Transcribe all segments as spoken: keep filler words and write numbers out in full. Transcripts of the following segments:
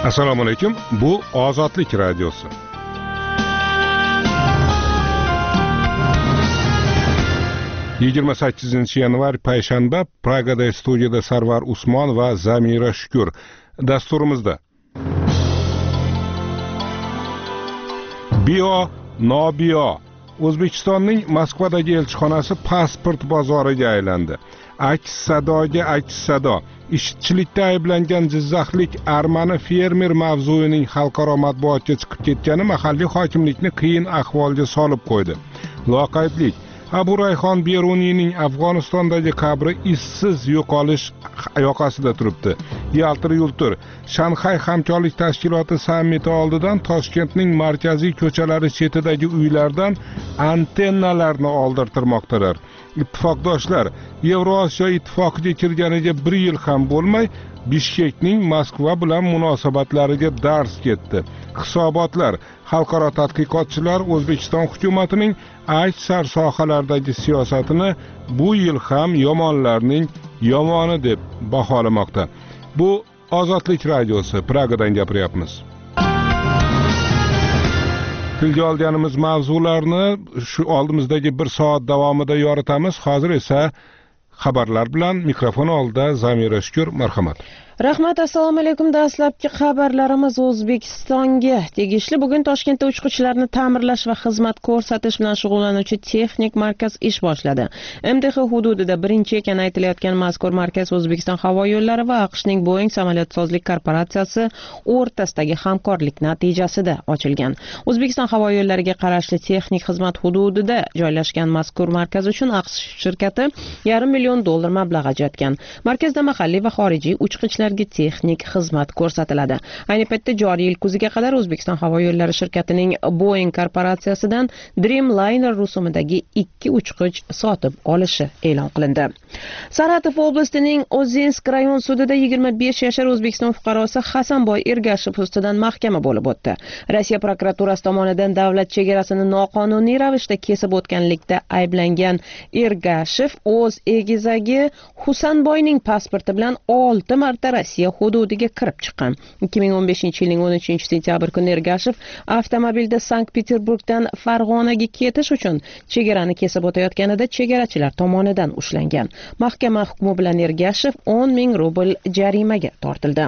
Assalomu alaykum. Bu Ozodlik radiosi. yigirma sakkizinchi yanvar payshanba Pragada studiyada Sarvar Usmon va Zamira Shukur. Dasturimizda Bio Nobio. O'zbekistonning Moskvadagi elchixonasi pasport bozoriga aylandi. Aks sadoga aks sado. Ishchilikda ayblangan jizzaxlik armani fermer mavzuining xalqaro matbuotga chiqib ketgani mahalliy hokimlikni qiyin ahvolga solib qo'ydi. Loqaydlik Abu Rayhon Beruniyning Afg'onistondagi qabri izsiz yo'qolish yoqasida turibdi. Yaltir yultir Shanxay hamkorlik tashkiloti sammiti oldidan Toshkentning markaziy ko'chalari chetidagi uylardan antennalarni oldirtirmoqdalar. Ittifoqdoshlar Yevrosiyo ittifoqiga kirganiga bir yil ham bo'lmay Bishkekning Moskva bilan munosabatlariga dars ketdi. Hisobotlar xalqaro tadqiqotchilar O'zbekiston hukumatining aksar sohalardagi siyosatini bu yil ham yomonlarning yomoni deb baholamoqda. Bu Ozodlik radiosi, Pragadan gapiryapmiz. Tilga olganimiz mavzularni shu oldimizdagi bir soat davomida yoritamiz. Hozir esa xabarlar bilan mikrofon oldida Zamira Shukur, marhamat. Rahmat, assalomu alaykum. Dastlabki xabarlarimiz O'zbekistonga tegishli. Bugun Toshkentda uchquchlarni ta'mirlash va xizmat ko'rsatish bilan shug'ullanuvchi texnik markaz ish boshladi. M D H hududida birinchi ekani aytilayotgan mazkur markaz O'zbekiston havo yo'llari va AQShning Boeing samolyotsozlik korporatsiyasi o'rtasidagi hamkorlik natijasida ochilgan. O'zbekiston havo yo'llariga qarashli texnik xizmat hududida joylashgan mazkur markaz uchun AQSh shirkati yarim million dollar mablag' ajratgan. Markazda mahalliy va xorijiy uchquchlar texnik xizmat ko'rsatiladi. Ayni paytda joriy yil kuziga qadar O'zbekiston havo yo'llari shirkatining Boeing korporatsiyasidan Dreamliner rusumidagi ikki uchquch sotib olishi e'lon qilindi. Saratov oblastining Ozensk rayon sudida yigirma besh yashar O'zbekiston fuqarosi Hasanboy Ergashev ustidan mahkama bo'lib o'tdi. Rossiya prokuraturasi tomonidan davlat chegarasini noqonuniy ravishda kesib o'tganlikda ayblangan Ergashev o'z egizagi Husanboyning pasporti bilan olti marta Rossiya hududiga kirib chiqqan. ikki ming o'n beshinchi yilning o'n uchinchi sentyabr kuni Ergashev avtomobilda Sankt-Peterburgdan Farg'onaga ketish uchun chegarani kesib o'tayotganida chegarachilar tomonidan ushlangan. Mahkama hukmi bilan Ergashev o'n ming rubl jarimaga tortildi.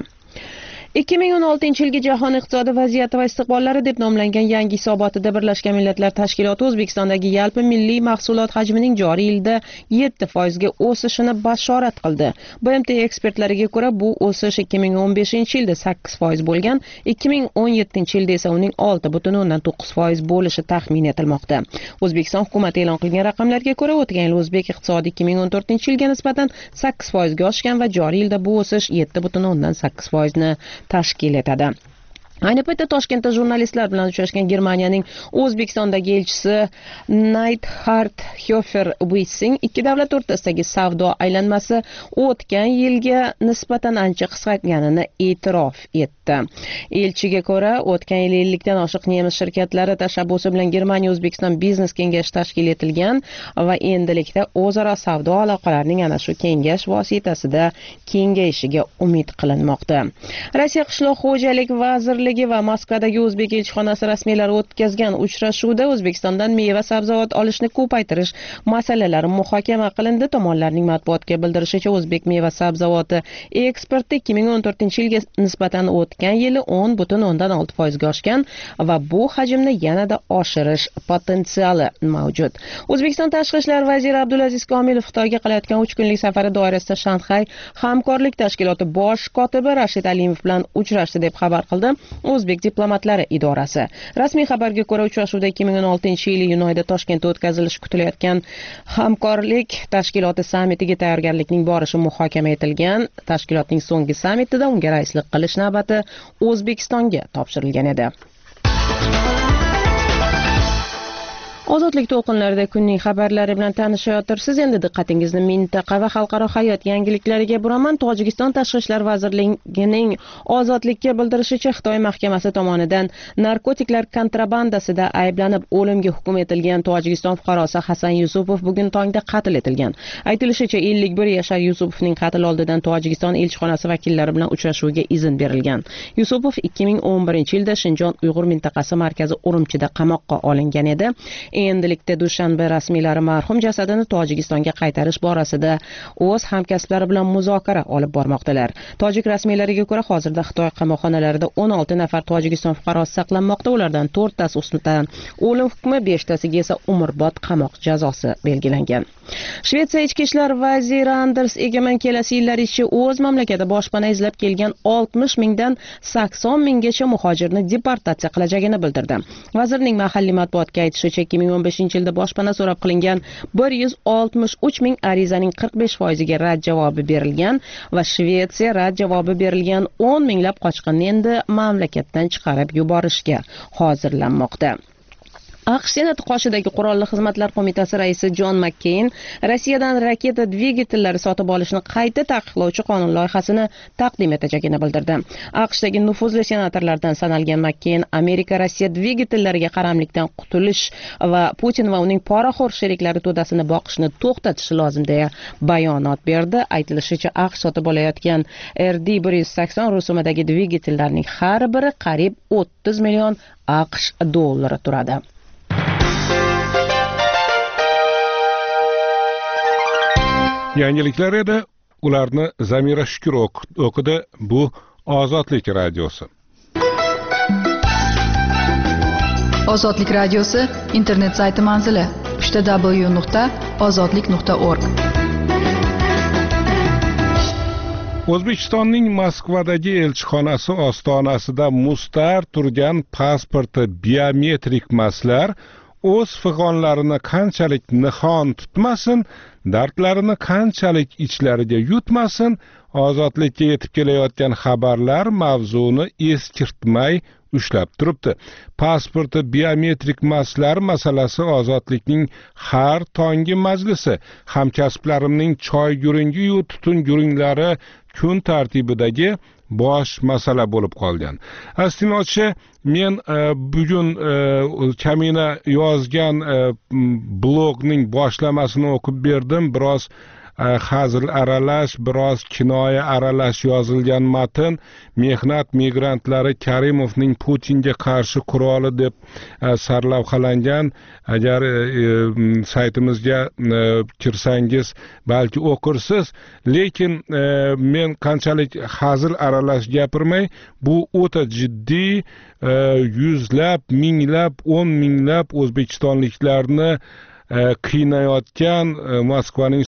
ikki ming o'n oltinchi yilgi jahon iqtisodiy vaziyati va istiqbollari deb nomlangan yangi hisobotida Birlashgan Millatlar Tashkiloti O'zbekistondagi yalpi milliy mahsulot hajmining joriy yilda yetti foizga o'sishini bashorat qildi. B M T ekspertlariga ko'ra bu o'sish ikki ming o'n beshinchi yilda sakkiz foiz bo'lgan, ikki ming o'n yettinchi yilda esa uning olti butun o'ndan to'qqiz foiz bo'lishi taxmin etilmoqda. O'zbekiston hukumati e'lon qilgan raqamlarga ko'ra, o'tgan yil o'zbek iqtisodi ikki ming o'n to'rtinchi yilga nisbatan sakkiz foizga oshgan va joriy yilda bu o'sish yetti butun o'ndan sakkiz foizni tashkil etadi. Ayni paytda Toshkentda jurnalistlar bilan uchrashgan Germaniyaning O'zbekistondagi elchisi Neidhard Hofer-Wissing ikki davlat o'rtasidagi savdo aylanmasi o'tgan yilga nisbatan ancha qisqarganini e'tirof etdi. Elchiga ko'ra, o'tgan yil ellikdan oshiq nemis shirkatlari tashabbusi bilan Germaniya O'zbekiston biznes kengashi tashkil etilgan va endilikda o'zaro savdo aloqalarining ana shu kengash vositasida kengayishiga umid qilinmoqda. Rossiya qishloq xo'jalik vazirligi va Moskvadagi o'zbek elchixonasi rasmiylari o'tkazgan uchrashuvda O'zbekistondan meva sabzavot olishni ko'paytirish masalalari muhokama qilindi. Tomonlarning matbuotga bildirishicha, o'zbek meva sabzavoti eksporti ikki ming o'n to'rtinchi yilga nisbatan o'tgan yili o'n butun o'ndan olti foizga oshgan va bu hajmni yanada oshirish potensiali mavjud. O'zbekiston Tashqi ishlar vaziri Abdulaziz Komilov Xitoyga qilayotgan uch kunlik safari doirasida Shanxay hamkorlik tashkiloti bosh kotibi Rashid Alimov bilan uchrashdi deb xabar qildi O'zbek diplomatlari idorasi. Rasmiy xabarga ko'ra, uchrashuvda ikki ming o'n oltinchi yil iyun oyida Toshkentda o'tkazilishi kutilayotgan hamkorlik tashkiloti sammitiga tayyorgarlikning borishi muhokama etilgan. Tashkilotning so'nggi sammitida unga raislik qilish navbati O'zbekistonga topshirilgan edi. Ozodlik to'lqinlarida kunning xabarlari bilan tanishayotirsiz. Endi diqqatingizni mintaqa va xalqaro hayot yangiliklariga buraman. Tojikiston Tashqi ishlar vazirligining ozodlikka bildirishicha, Xitoy mahkamasi tomonidan narkotiklar kontrabandasida ayblanib o'limga hukm etilgan Tojikiston fuqarosi Hasan Yusupov bugun tongda qatl etilgan. Aytilishicha, ellik bir yashar Yusupovning qatl oldidan Tojikiston elchixonasi vakillari bilan uchrashuviga izn berilgan. Yusupov ikki ming o'n birinchi yilda Shinjon Uyg'ur mintaqasi markazi Urumchida qamoqqa olingan edi. Endilikda Dushanba rasmiylari marhum jasadini Tojikistonga qaytarish borasida o'z hamkasblari bilan muzokara olib bormoqdalar. Tojik rasmiylariga ko'ra, hozirda Xitoy qamoqxonalarida o'n olti nafar Tojikiston fuqarosi saqlanmoqda. Ulardan to'rttasi ustidan o'lim hukmi, beshtasiga esa umrbod qamoq jazosi belgilangan. Shvetsiya ichki ishlar vaziri Anders Egeman kelasi yillar ichida o'z mamlakati boshpana izlab kelgan oltmish mingdan sakson minggacha muhojirni deportatsiya qilajagini bildirdi. Vazirning mahalliy matbuotga aytishicha, ikki ming o'n beshinchi yilda boshpana so'rab qilingan bir yuz oltmish uch ming arizaning qirq besh foiziga rad javobi berilgan va Shvetsiya rad javobi berilgan o'n minglab qochqinni endi mamlakatdan chiqarib yuborishga hozirlanmoqda. AQSh Senati qoshidagi Qurolli xizmatlar qo'mitasi raisi Jon Makkeyn Rossiyadan raketa dvigatellari sotib olishni qayta taqiqlovchi qonun loyihasini taqdim etajagini bildirdi. AQShdagi nufuzli senatorlardan sanalgan Makkeyn Amerika Rossiya dvigatellariga qaramlikdan qutulish va Putin va uning poraxo'r sheriklari to'dasini boqishni to'xtatishi lozim deya bayonot berdi. Aytilishicha, AQSh sotib olayotgan R D bir yuz sakson rusumidagi dvigatellarning har biri qariyb o'ttiz million AQSh dollari turadi. Yangiliklar edi, ularni Zamira Shukur o'qidi. Bu Ozodlik radiosi. Ozodlik radiosi internet sayti manzili w w w nuqta ozodlik nuqta org. O'zbekistonning Moskvadagi elchixonasi ostonasida mustar turgan pasporti biometrik maslar o'z fig'onlarini qanchalik nihon tutmasin, dardlarini qanchalik ichlariga yutmasin, ozodlikka yetib kelayotgan xabarlar mavzuni eskirtmay ushlab turibdi. Pasporti biometrik maslar masalasi Ozodlikning har tongi majlisi, hamkasblarimning choy guringi-yu tutun guringlari kun tartibidagi bosh masala bo'lib qolgan. Astinochi, men e, bugun e, Kamina yozgan e, blogning boshlamasini o'qib berdim. Biroz hazil aralash, biroz kinoya aralash yozilgan matn mehnat migrantlari Karimovning Putinga qarshi quroli deb sarlavhalangan. Agar saytimizga kirsangiz balki o'qirsiz, lekin men qanchalik hazil aralash gapirmay, bu o'ta jiddiy, yuzlab, minglab, o'n minglab o'zbekistonliklarni qiynayotgan Moskvaning